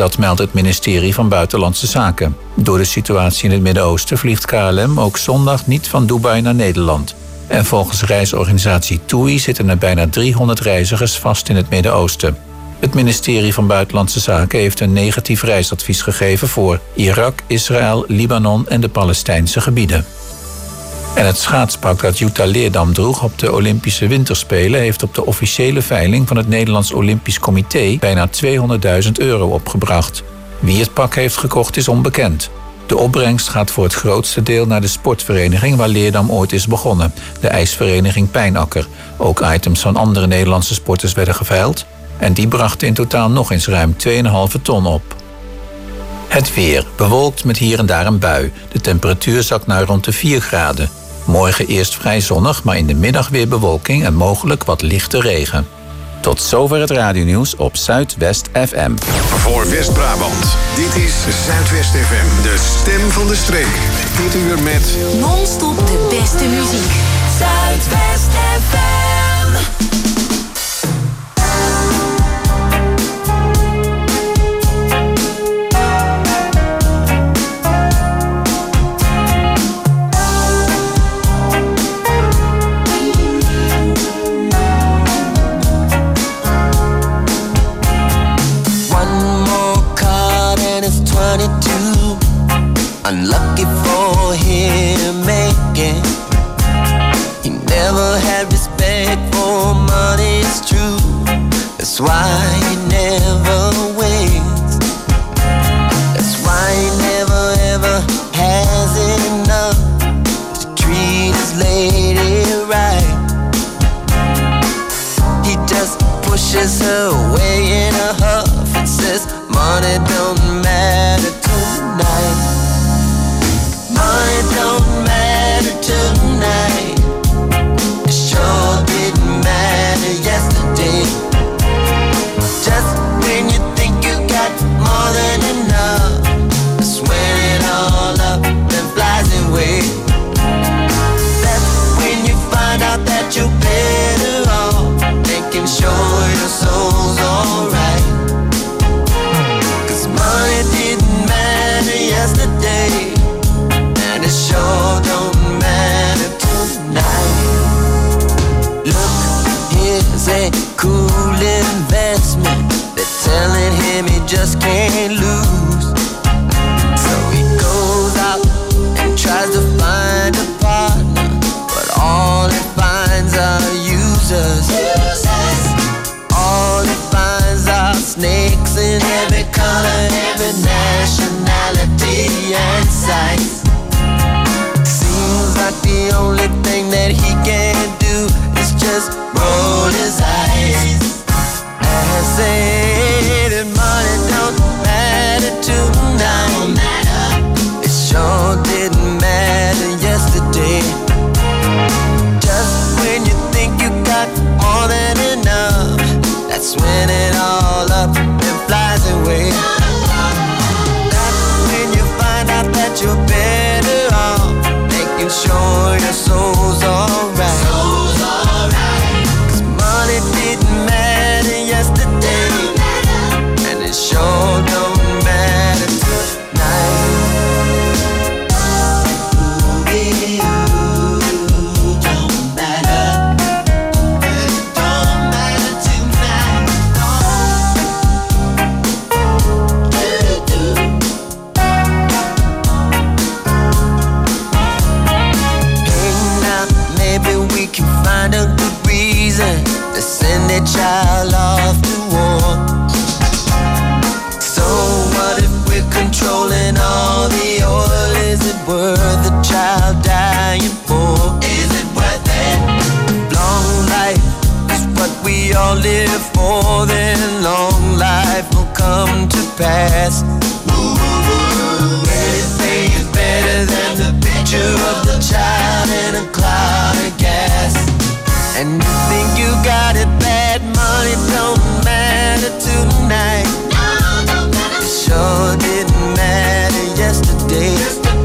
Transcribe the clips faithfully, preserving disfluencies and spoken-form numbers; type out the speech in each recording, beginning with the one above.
Dat meldt het ministerie van Buitenlandse Zaken. Door de situatie in het Midden-Oosten vliegt K L M ook zondag niet van Dubai naar Nederland. En volgens reisorganisatie T U I zitten er bijna driehonderd reizigers vast in het Midden-Oosten. Het ministerie van Buitenlandse Zaken heeft een negatief reisadvies gegeven voor Irak, Israël, Libanon en de Palestijnse gebieden. En het schaatspak dat Jutta Leerdam droeg op de Olympische Winterspelen heeft op de officiële veiling van het Nederlands Olympisch Comité bijna tweehonderdduizend euro opgebracht. Wie het pak heeft gekocht is onbekend. De opbrengst gaat voor het grootste deel naar de sportvereniging waar Leerdam ooit is begonnen, de ijsvereniging Pijnakker. Ook items van andere Nederlandse sporters werden geveild en die brachten in totaal nog eens ruim twee komma vijf ton op. Het weer, bewolkt met hier en daar een bui. De temperatuur zakt naar rond de vier graden. Morgen eerst vrij zonnig, maar in de middag weer bewolking en mogelijk wat lichte regen. Tot zover het radionieuws op Zuidwest F M. Voor West-Brabant, dit is Zuidwest F M, de stem van de streek. Dit uur met non-stop de beste muziek. Zuidwest F M. Unlucky for him, making. He never had respect for money, it's true. That's why he never wins. That's why he never ever has enough to treat his lady right. He just pushes her away in a huff and says, money don't matter tonight. Money don't matter tonight. It sure didn't matter yesterday. Just when you think you got more than enough, that's when it all up and flies away. That's when you find out that you're better off making sure your soul's alright. Cause money didn't matter yesterday, and it sure don't matter tonight. Look, here's a cool investment. They're telling him he just can't lose. So he goes out and tries to find a partner, but all he finds are users. All he finds are snakes in every color, every nationality and size. Seems like the only thing that he can do is just roll his eyes and say that money don't matter tonight. It sure didn't matter yesterday. Just when you think you got more than enough, that's when it all up and flies away. That's when you find out that you're better off making sure your soul's alright. Soul's alright. Cause money didn't matter yesterday, and it sure don't matter tonight. Ooh, ooh, don't matter. It don't matter tonight. Do-do-do. Hey, now maybe we can find a good reason to send a child off to war. So what if we're controlling all the oil? Is it worth a child dying for? Is it worth it? Long life is what we all live for, then long life will come to pass. Anything is better than the picture of the child in a cloud of gas. And you think you got it bad, money don't matter tonight. It sure didn't matter yesterday.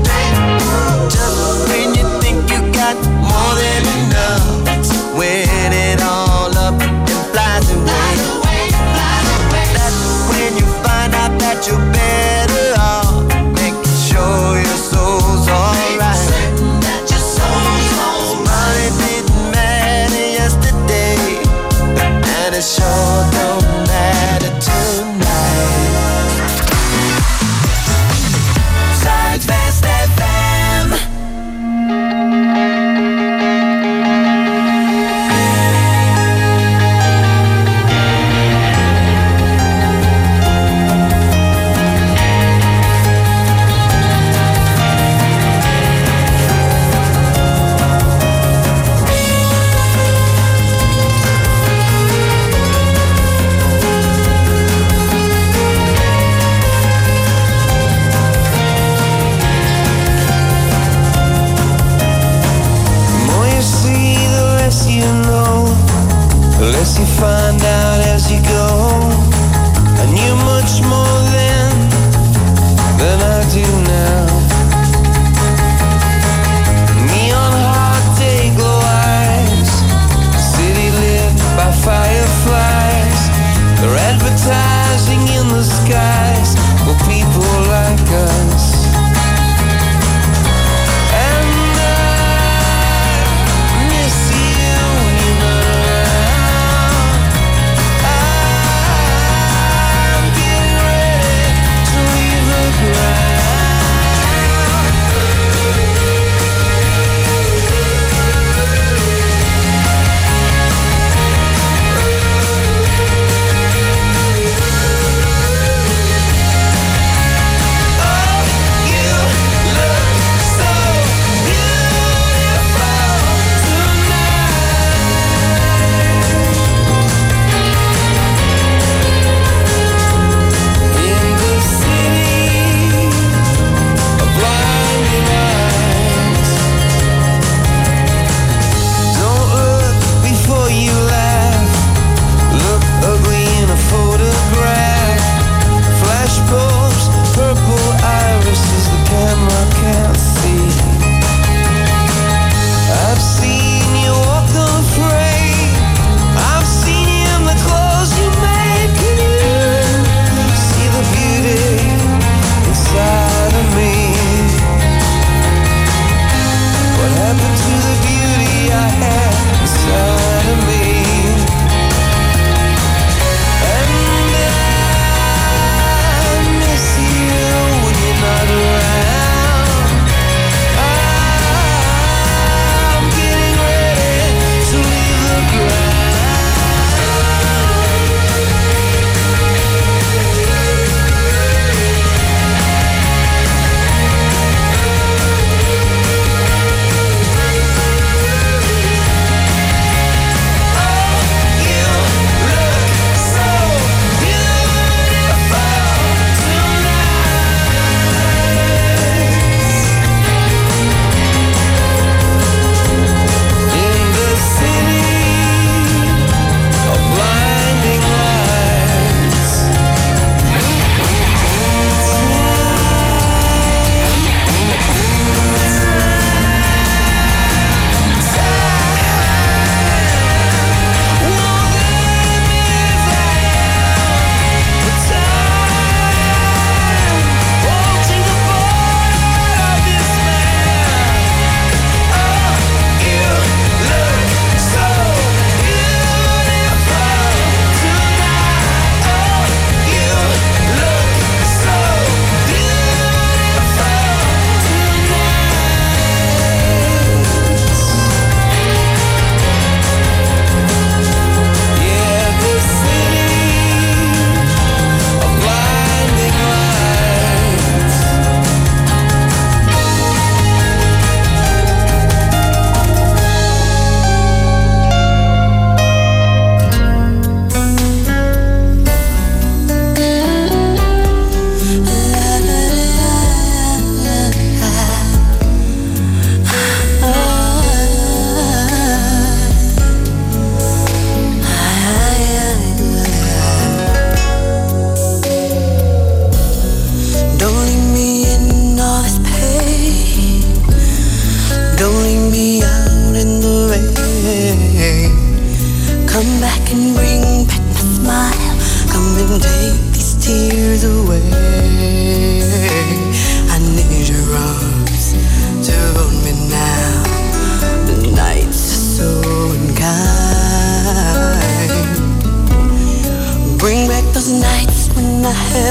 Just when you think you got more than enough, that's when it all up and flies away. That's when you find out that that you're better off, making sure your soul's alright. Certain that your soul's alright. Money didn't matter yesterday, and it sure don't matter tonight. Zuidwest F M. The less you find out as you go, I knew much more then than I do now. Neon hot day glow eyes, a city lit by fireflies. They're advertising in the skies for people like us.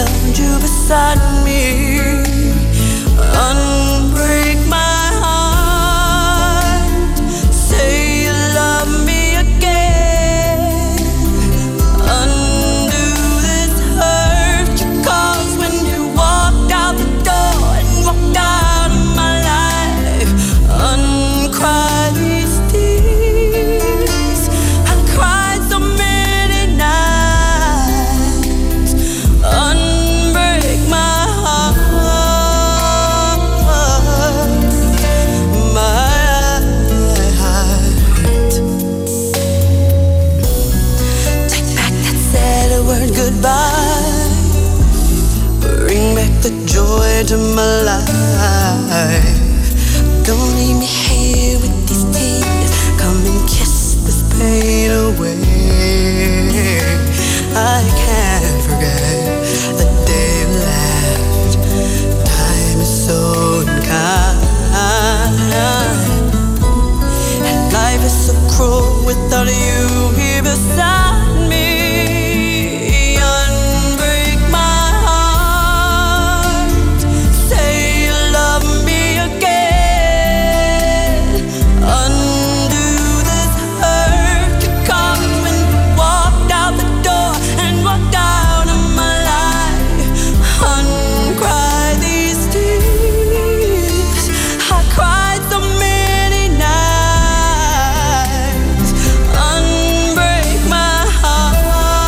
held you beside me. Unbreak my heart, say you love me again. Undo this hurt you caused when you walked out the door and walked out of my life. Uncry these tears I cried so many nights. Unbreak my heart, my heart. Take back that sad word goodbye. Bring back the joy to my life. Don't leave me here with these tears. Come and kiss this pain away. I can't forget the day you left. Time is so unkind, and life is so cruel without you here beside me. Unbreak my heart, say you love me again. Undo this hurt you caused when you walked out the door and walked out of my life. Uncry these tears I cried so many nights. Unbreak my heart.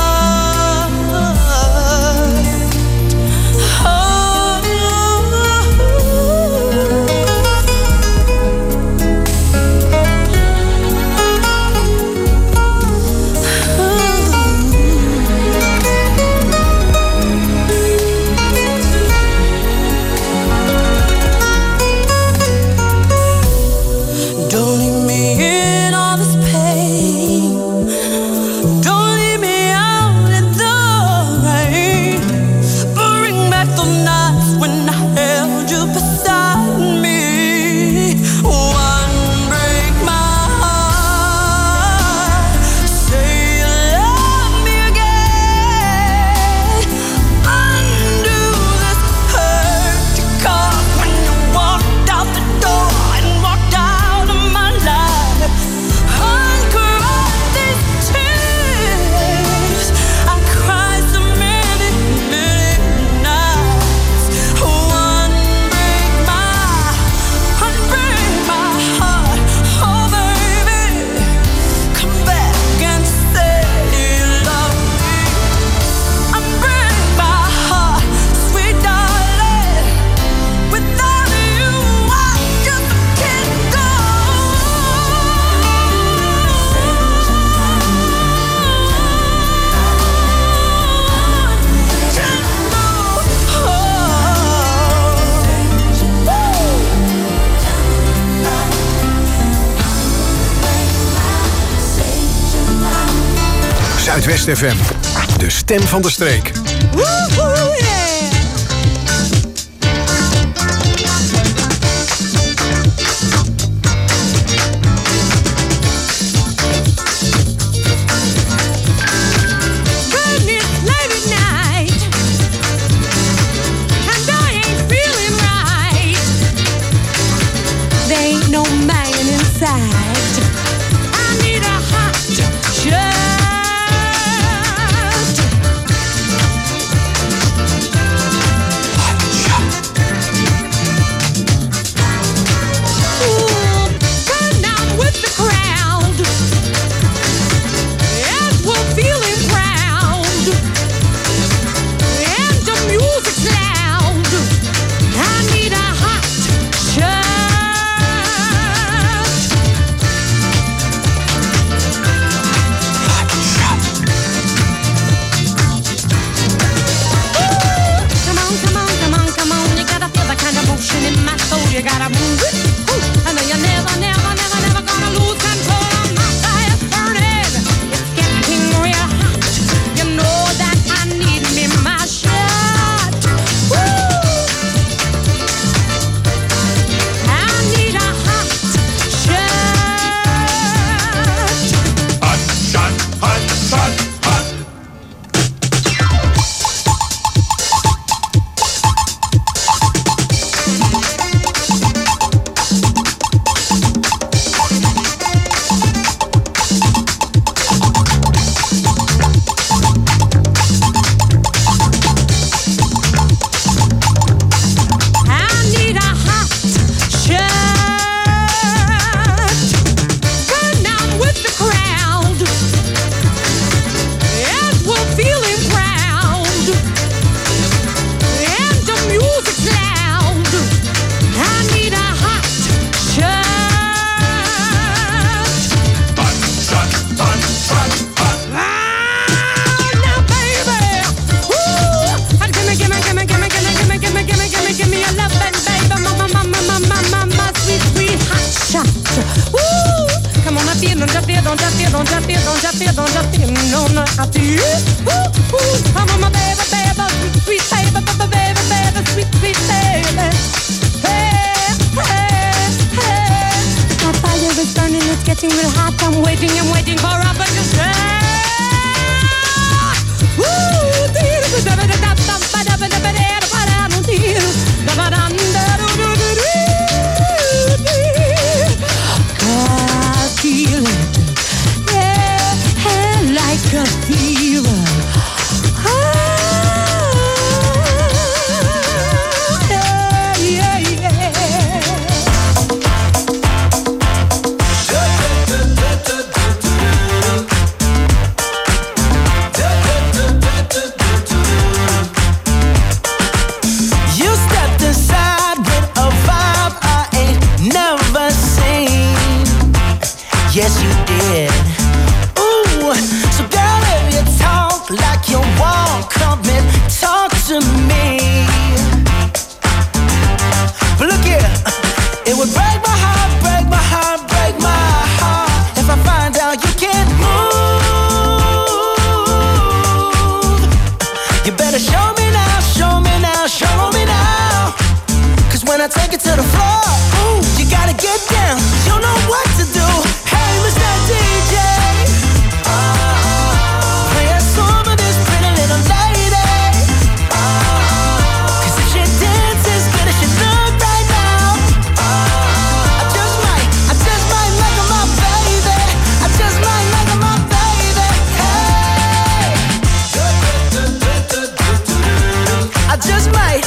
Don't leave me in all this pain. Don't leave me out in the rain. Bring back the nights when I held you beside me. Unbreak my heart, say you love me again. Undo this hurt you caused when you walked out the door and walked out of my life. Uncry these tears I cried so many, many nights. Unbreak my, unbreak my heart. Oh baby, come back and say you love me. Unbreak my heart, sweet darling. Without you I just can't go. Zuidwest F M, de stem van de streek. Woohoo, yeah. Goodness, late at night, and I ain't feeling right. There ain't no man inside. I need a hot shot. to you. Ooh, ooh, come on, my baby, baby, sweet, sweet baby, baby, baby, baby, sweet, sweet baby. Hey, hey, hey. My fire is burning, it's getting real hot. I'm waiting, I'm waiting for a to say. Ooh, da da da da da da da da da da I feel it, yeah, like a fever. Yes, you did. Ooh, so girl, if you talk like you want, come and talk to me. But look here, it would break my heart, break my heart, break my heart if I find out you can't move. You better show me now, show me now, show me now. Cause when I take it to the floor, ooh, you gotta get down. You know what to do. Mister D J, oh, play a song for this pretty little lady. Oh, cause if she dances as good as she look right now, oh, I just might, I just might make her my baby. I just might make her my baby. Hey, I just might.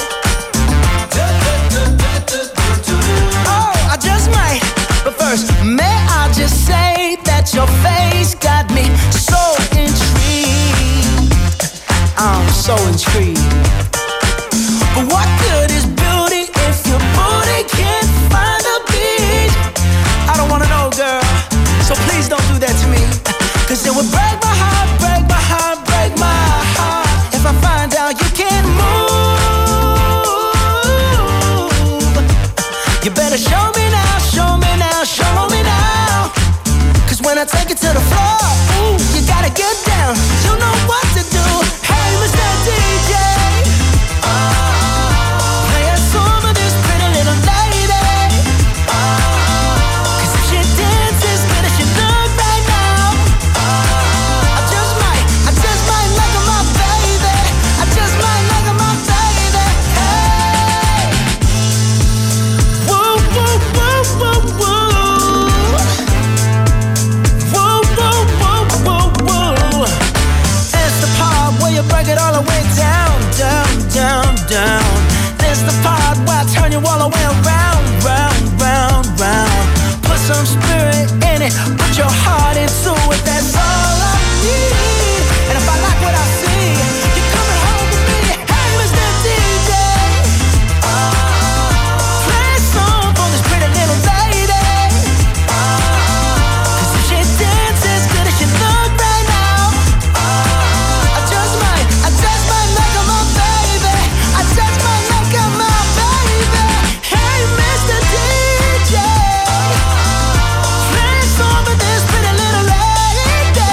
Oh, I just might. But first, may I just say that your face got me so intrigued. I'm so intrigued. But what good is beauty if your booty can't find a beat? I don't wanna know, girl, so please don't do that to me. Cause it would break my heart, break my heart, break my heart if I find out you can't move. You better show me now, show me now, show me now. Cause when I take it to the floor, ooh, you gotta get down. You know what to do. Hey, Mister D J, oh, play a song for this pretty little lady. Oh, cause if she dances as good as she look right now, oh, I just might, I just might make her my baby. I just might make her my baby. Hey, woo, woo, woo, woo, woo. Break it all the way down, down, down, down. This the part where I turn you all the way around, round, round, round. Put some spirit in it, put your heart into it. That's all I need. And if I like what I see, you're coming home with me. Hey, Mister D J, oh, play a song for this pretty little lady. Oh, cause if she dances as good as she look right now, oh, I just might, I just might make her my baby. I just might make her my baby. Hey, Mister D J, play a song for this pretty little lady.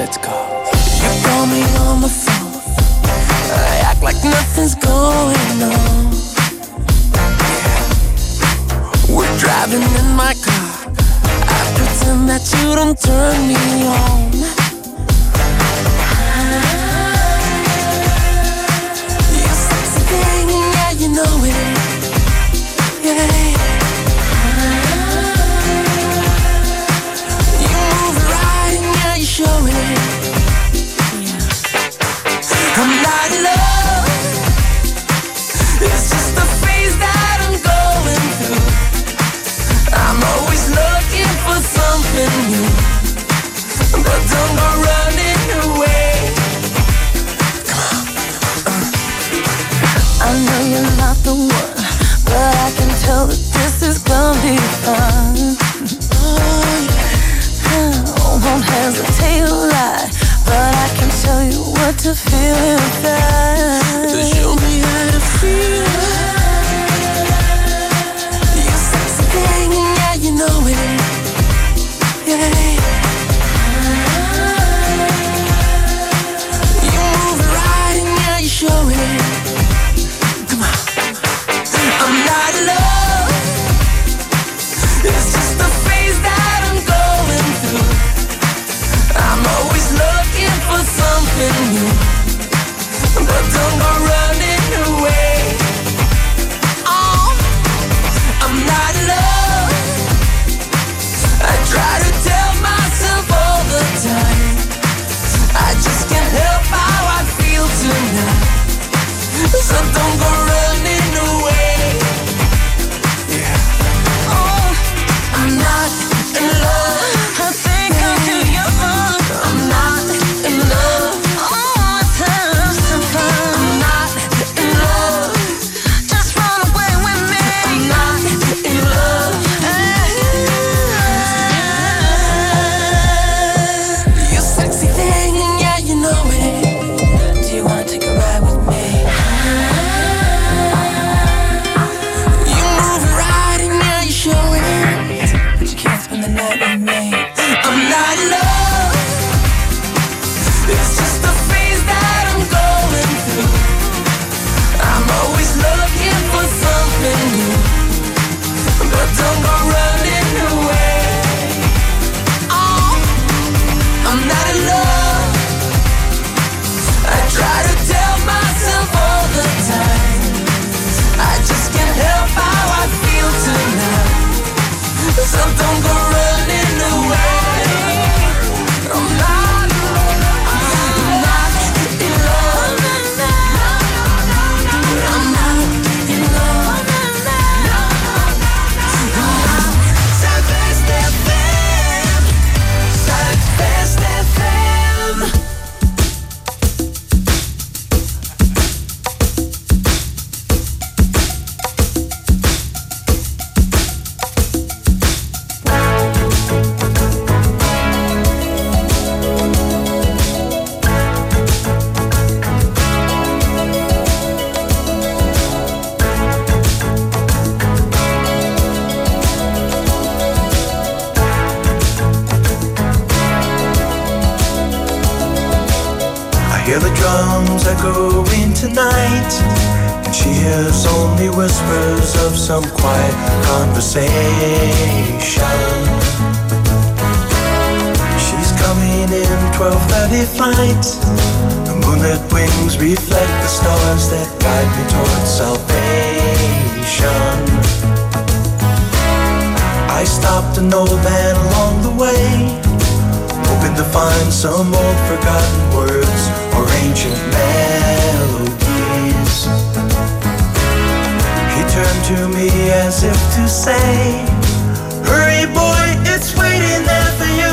let's go. You call me on the phone, I act like nothing's going on. Yeah. We're driving in my car, I pretend that you don't turn me on. You sexy thing, yeah, you know it. Yeah. You move right and yeah, you show it. Yeah. I'm not in love, it's just the phase that I'm going through. I'm always looking for something new, but don't go running away. Come on. uh. I know you're not the one, but I can tell that this is gonna be fun. Oh yeah, I won't hesitate to lie, but I can tell you what to feel inside. So show me how to feel. You sexy thing, yeah, you know it. Yeah. You move it right and yeah, you show it. Come on. I'm not in love, it's just the phase that I'm going through. I'm always looking for something new, but don't go running away. Oh, I'm not in love, I try to tell myself all the time, I just can't help how I feel tonight. So don't go running away. Yeah. Oh, I'm not in love, I think I'm too young. I'm not in love, oh, it's have some fun. I'm not in love, just run away with me. I'm not in love. You sexy thing, yeah, you know it. Do you wanna take a ride with me? You move it right and yeah, you show it, but you can't spend the night with me. I'm not in love, it's just the phase that I'm going through. I'm always looking for something new, but don't go running away. Oh, I'm not in love, I try to tell myself all the time, I just can't help how I feel tonight. So don't go running away. I'm not, I'm not in love. I'm not in love. Southwest F M, Southwest F M. I hear the drums echoing tonight, and she hears only whispers of some quiet conversation. She's coming in twelve thirty flight. The moonlit wings reflect the stars that guide me towards salvation. I stopped an old man along the way, hoping to find some old forgotten words or ancient melodies. He turned to me as if to say, hurry boy, it's waiting there for you.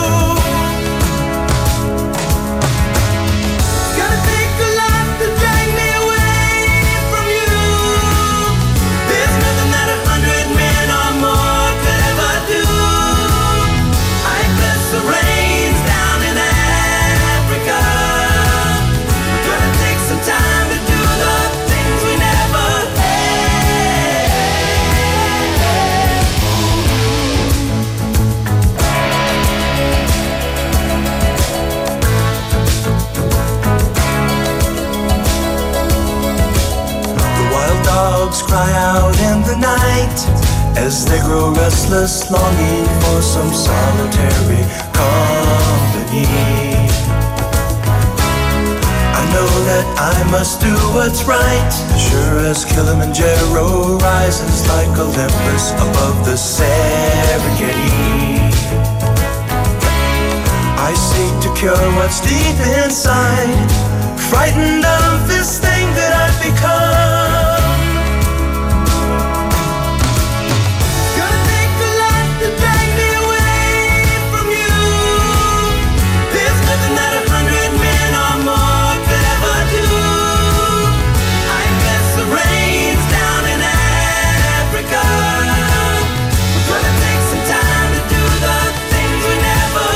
It's gonna take a lot to drag me away from you. There's nothing that a hundred men or more could ever do. I bless the rains down in Africa. We're gonna take some time to do the things we never had. restless longing for some solitary company. I know that I must do what's right, sure as Kilimanjaro rises like Olympus above the Serengeti. I seek to cure what's deep inside, frightened of this thing that I've become. Gonna take a lot to drag me away from you. There's nothing that a hundred men or more could ever do. I guess the rain's down in Africa. We're gonna take some time to do the things we never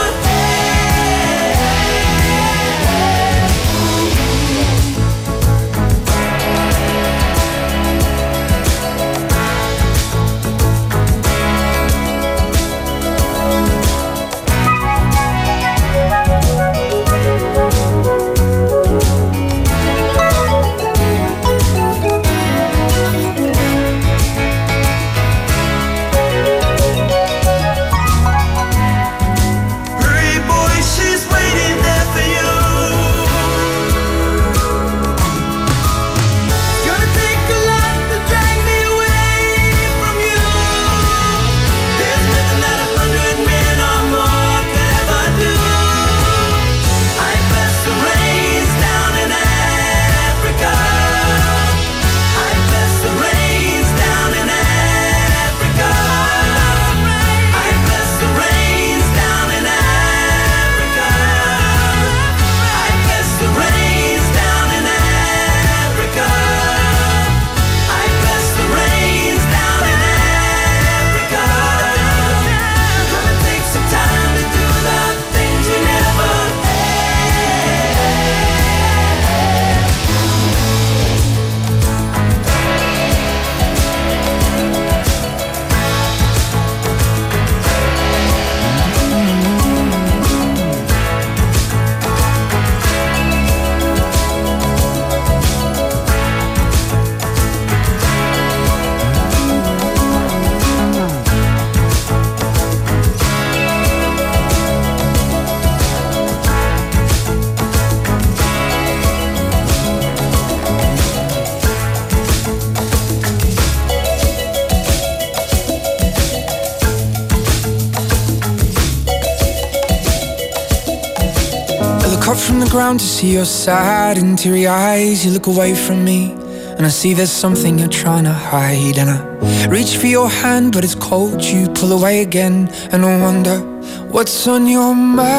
ground to see your sad and teary eyes. You look away from me and I see there's something you're trying to hide. And I reach for your hand but it's cold. You pull away again and I wonder what's on your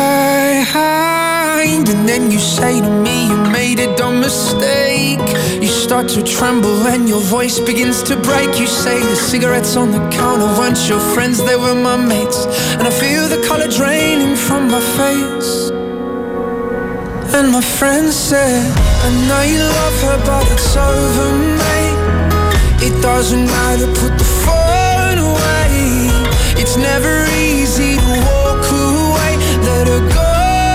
mind. And then you say to me you made a dumb mistake. You start to tremble and your voice begins to break. You say the cigarettes on the counter weren't your friends, they were my mates. And I feel the color draining from my face. And my friend said, I know you love her but it's over, mate. It doesn't matter, put the phone away. It's never easy to walk away. Let her go,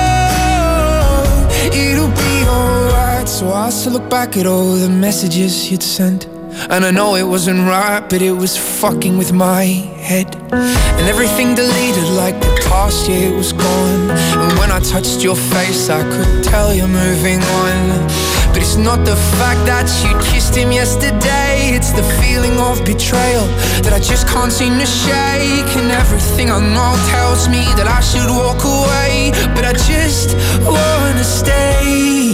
it'll be alright. So I still look back at all the messages you'd sent. And I know it wasn't right, but it was fucking with my head. And everything deleted like the past year was gone. And when I touched your face I could tell you're moving on. But it's not the fact that you kissed him yesterday, it's the feeling of betrayal that I just can't seem to shake. And everything I know tells me that I should walk away, but I just wanna stay.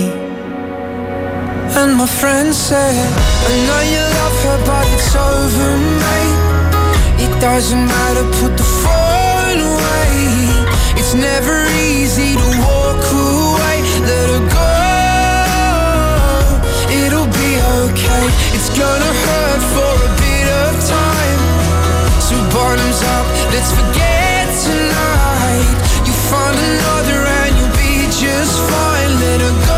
And my friend said, I know you love her but it's over, mate. It doesn't matter, put the phone away. It's never easy to walk away. Let her go, it'll be okay. It's gonna hurt for a bit of time. So bottoms up, let's forget tonight. You find another and you'll be just fine. Let her go.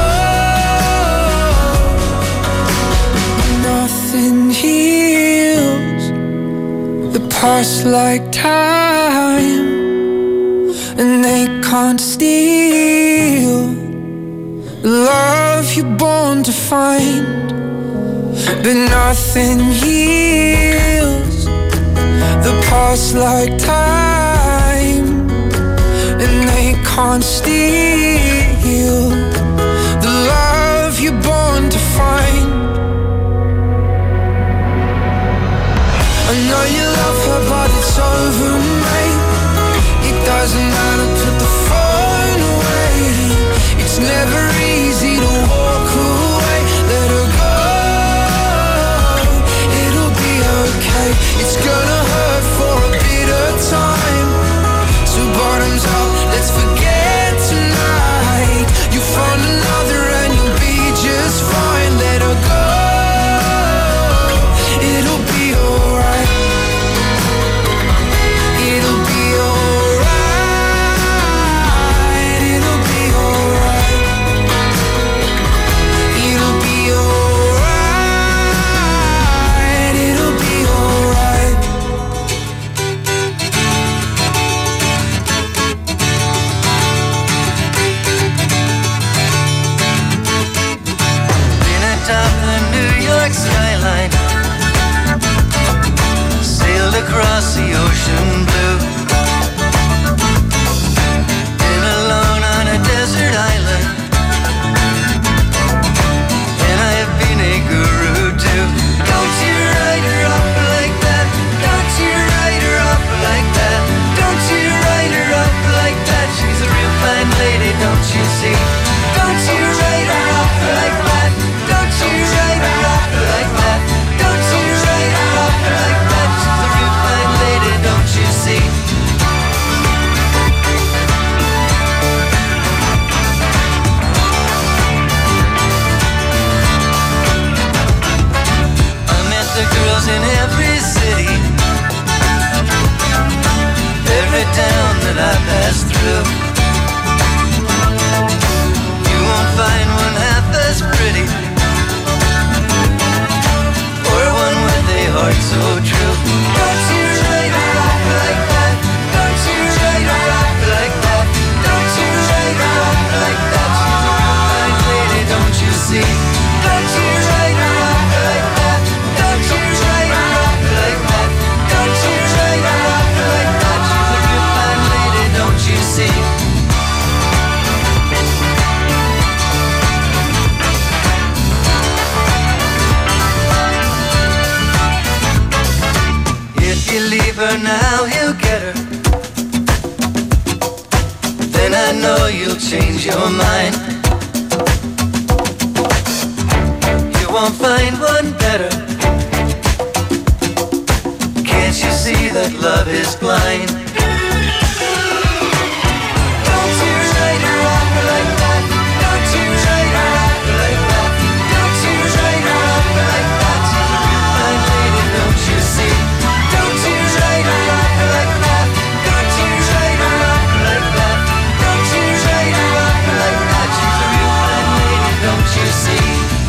Nothing heals the past like time, and they can't steal the love you're born to find. But nothing heals the past like time, and they can't steal the love you're born to find. I know you love her, but it's over, mate. It doesn't matter, put the phone away. It's never easy to walk away. Let her go, it'll be okay. It's gonna hurt for a bit of time. So bottoms up, let's forget tonight. You find another and you'll be just fine. Let her go, it'll be alright. It'll be alright. It'll be alright. It'll be alright. It'll be alright. Been atop the New York skyline, sailed across the ocean blue. Been alone on a desert island, and I have been a guru too. Don't you write her off like that. Don't you write her off like that. Don't you write her off like that. She's a real fine lady, don't you see? Don't you write her off like that. Don't you write her off like that. Don't you write her off like that. She's a real fine lady, don't you see? I met the girls in every city, every town that I passed through. You won't find one half as pretty, or one with a heart so true. Don't you write her off like that. Don't you write her off like that. Don't you write her off like that. She's a real fine lady, don't you see? Don't you write her off like that. Don't you write her off like that. Don't you write her off like that. She's a real fine lady, don't you see? If you leave her now, he'll get her. Then I know you'll change your mind. You won't find one better. Can't you see that love is blind? Don't you write her off like that. Don't you write her off like that. Don't you write her off like that. She's a real fine lady, don't you see? Don't you write her off like that. Don't you write her off like that. Don't you write her off like that. She's a real fine lady, don't you see?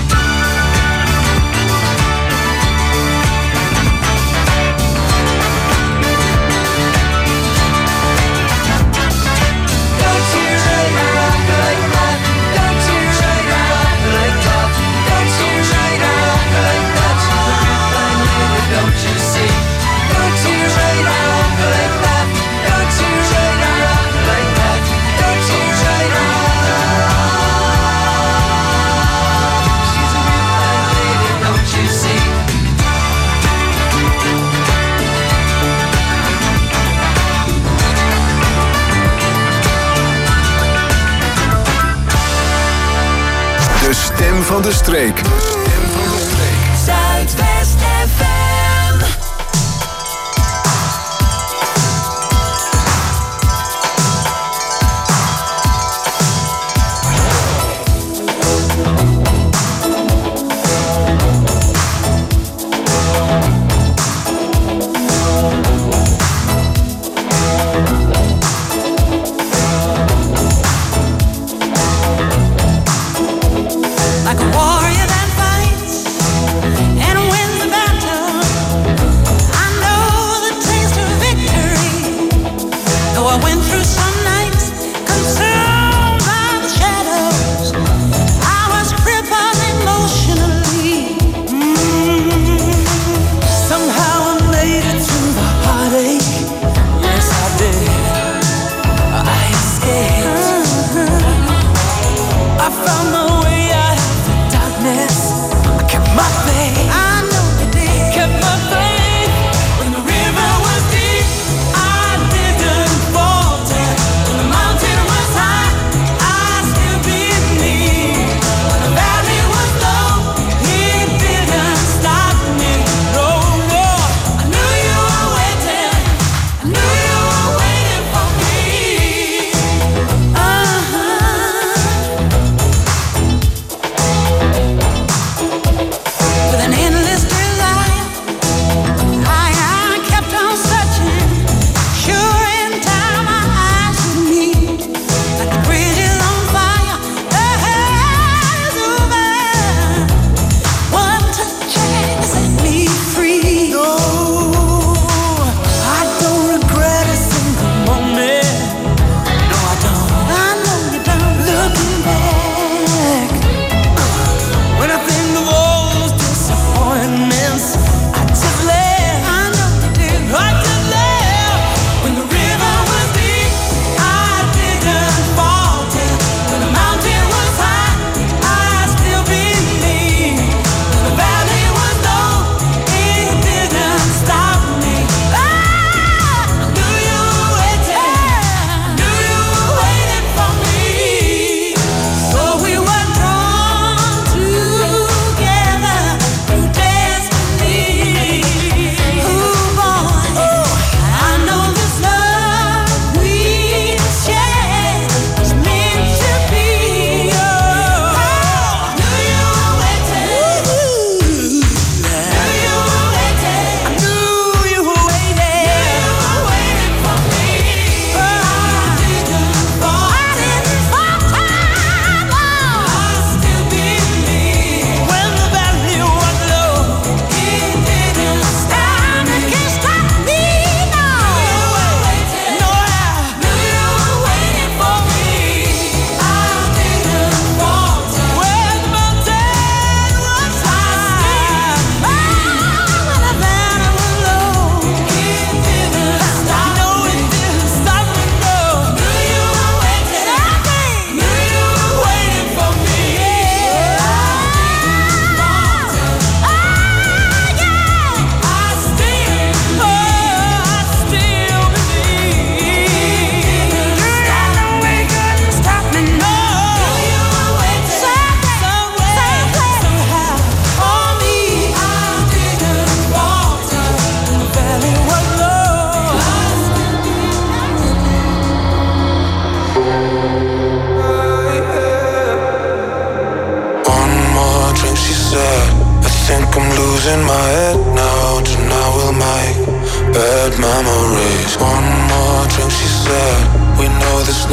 Don't you write her off like that. Don't you write her off like that. Don't you write her off like that. She's a real fine lady, don't you see? Don't you write her off like that. Don't you write her off like that. Don't you write her off. She's a real fine lady, don't you see? De stem van de streek. De stem van de streek. Zuidwest F M. Like a warrior that fights and wins the battle, I know the taste of victory. Though I went through some nights consumed by the shadows, I was crippled emotionally. Mm. Somehow I made it through the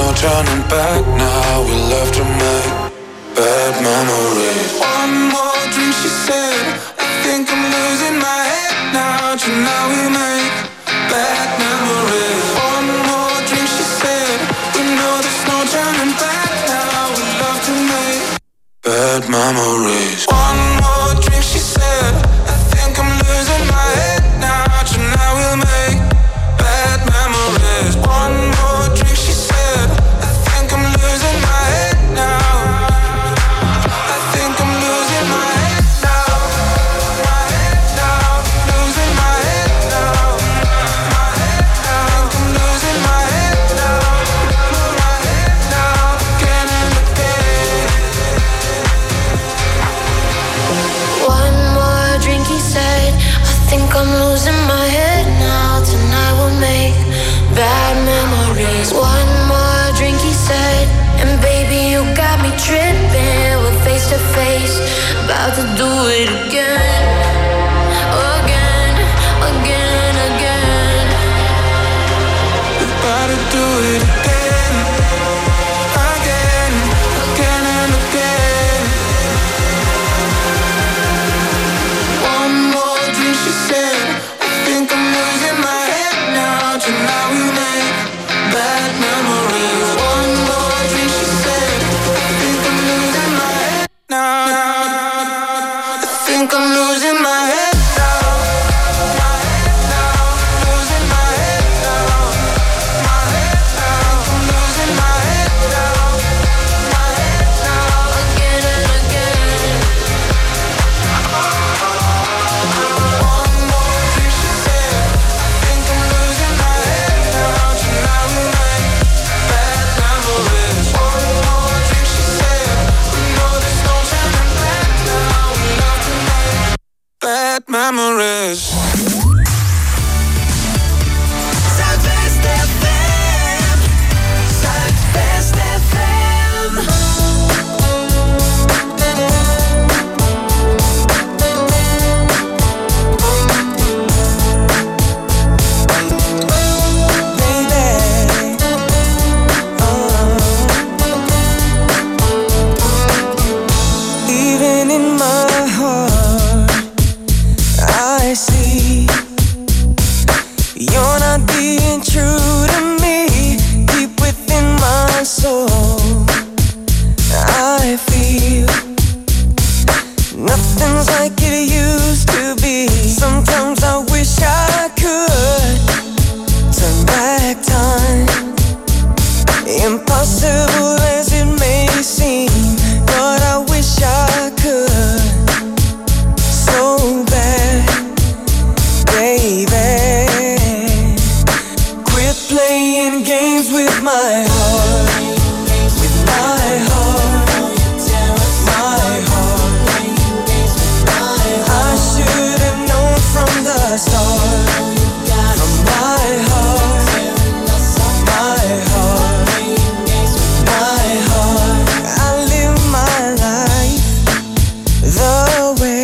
no turning back now. We love to make bad memories. One more drink, she said. I think I'm losing my head now. Tonight we make bad memories. One more drink, she said. We know there's no turning back now. We love to make bad memories. One more drink, she said. I think I'm losing my head now. Tonight we'll make bad memories. One more drink, she said. I think I'm losing my head now. I think I'm losing my head now. My head now. Losing my head now. My head now. I think I'm losing my head now. My head now. Again and again. One more drink, he said. I think I'm losing my head now. Tonight we'll make bad memories. One more drink, he said. And baby, you got me tripping. We're face to face, about to do it again. Again, again, again. About to do it again. Again, again and again. One more drink, she said. I think I'm losing my head now. Tonight we make bad memories. One more drink, she said. I think I'm losing my head now. I think I'm losing my head now. My head now. Losing my head now. My head now. I'm losing my head now. My head now. Again and again. One more drink, she said. I think I'm losing my head now. Tonight we make bad memories. One more drink, she said. We know there's no turning back now. We love to make bad memories. Zuidwest F M. Zuidwest F M. Even in my heart, I see you're not being true to me. Deep within my soul, I feel nothing's like it used to be. Sometimes I wish I could turn back time. Impossible as it may seem, but I wish I could so bad, baby. Quit playing games with my heart, with my heart, my heart. I should have known from the start. From my heart, my heart, my heart. I live my life the way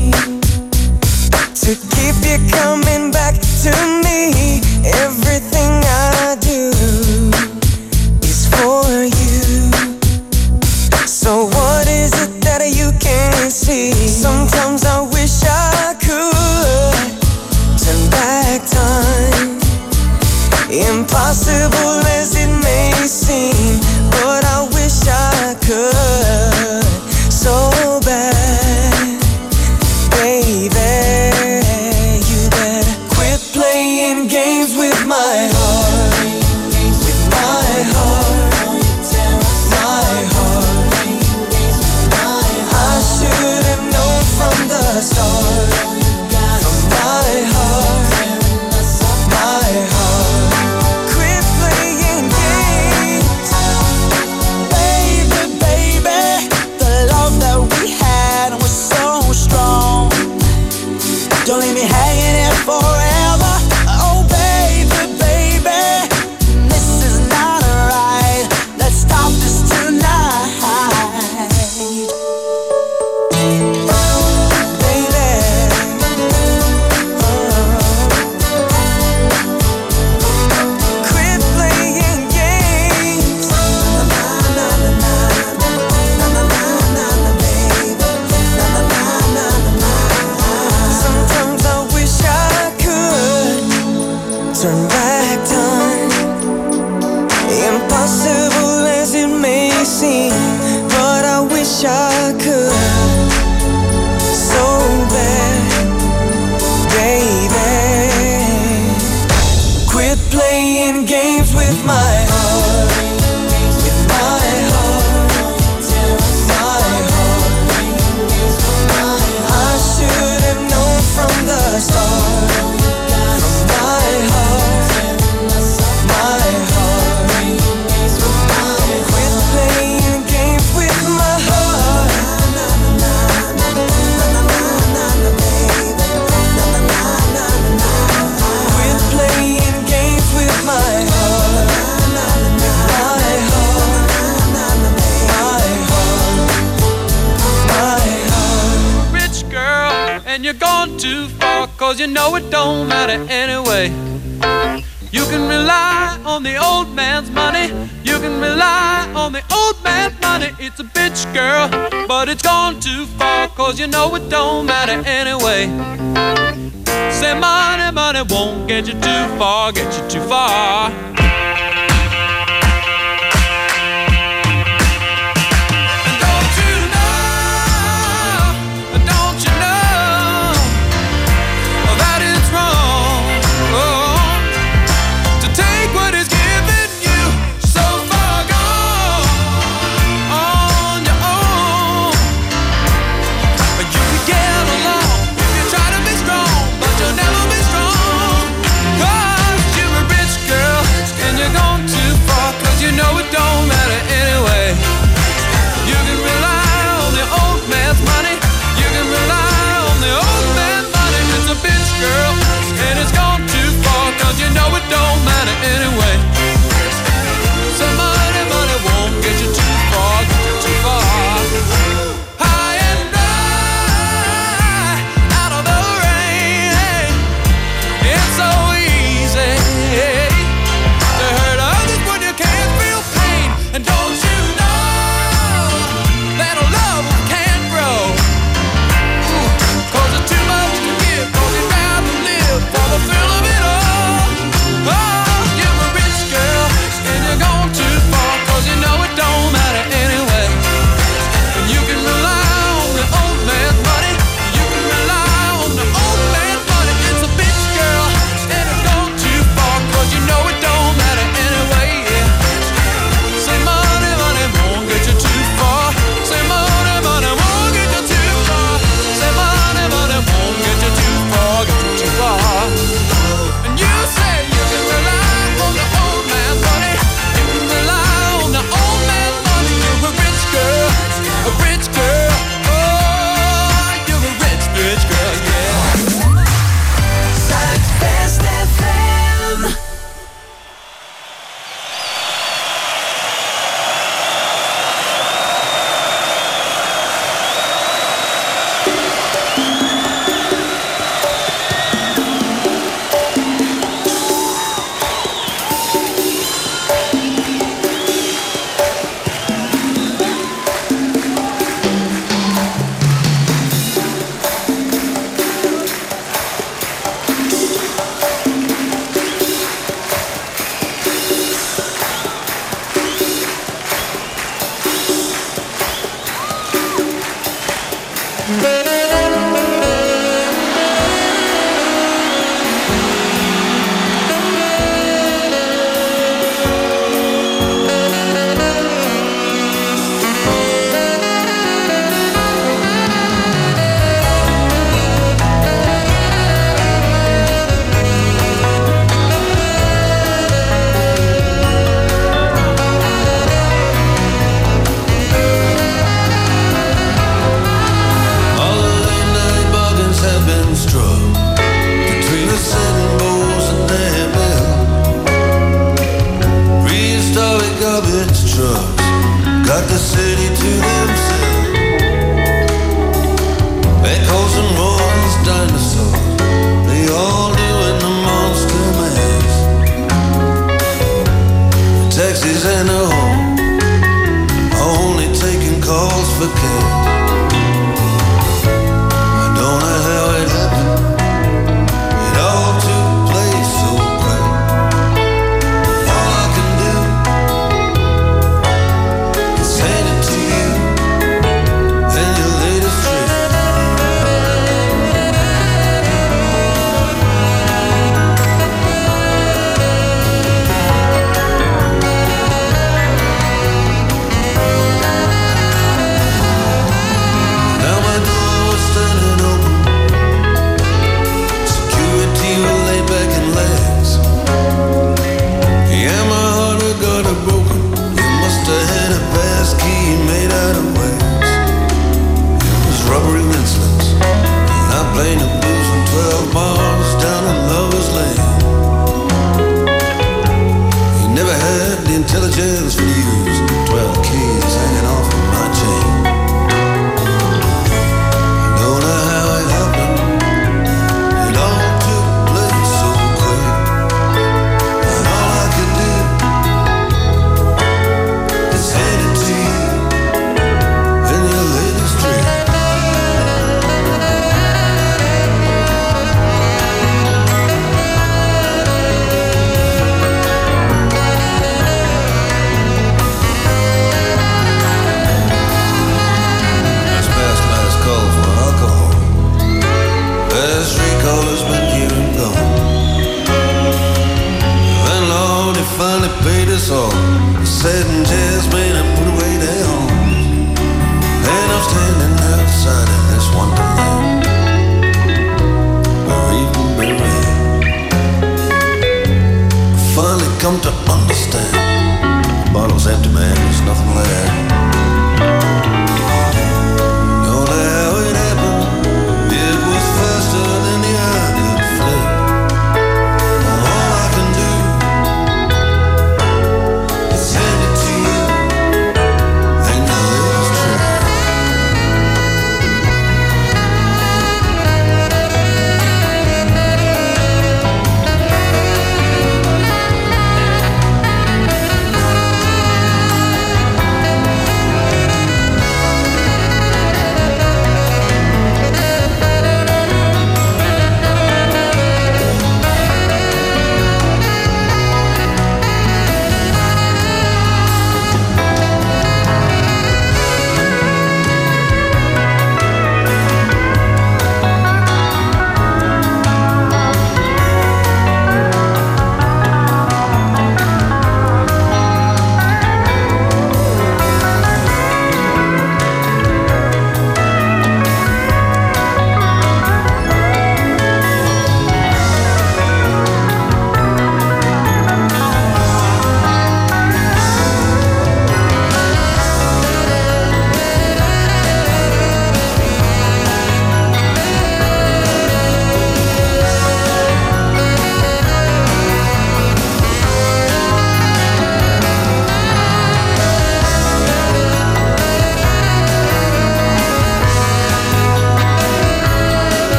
to keep you coming back to me. Everything I do wish I could so bad, baby. Quit playing games with my heart, with my heart, my heart. I should have known from the start, from my heart, my heart. Quit playing games with my heart. Quit playing games with my heart, my heart, my heart, my heart. Rich girl, and you're gone too far, cause you know it don't matter anyway. You can rely on the old man's money, you can rely on the old man's money. It's a bitch, girl, but it's gone too far, cause you know it don't matter anyway. Say money, money won't get you too far, get you too far. intelligence views, twelve keys hanging off of my chain. Don't know how it happened, it all took place so quick. And all I can do is hand it to you in your latest trick. Last recall has been here and gone. Then Lord, he finally paid us all. He said and Jasmine, I put away their homes. And I'm standing outside in this one.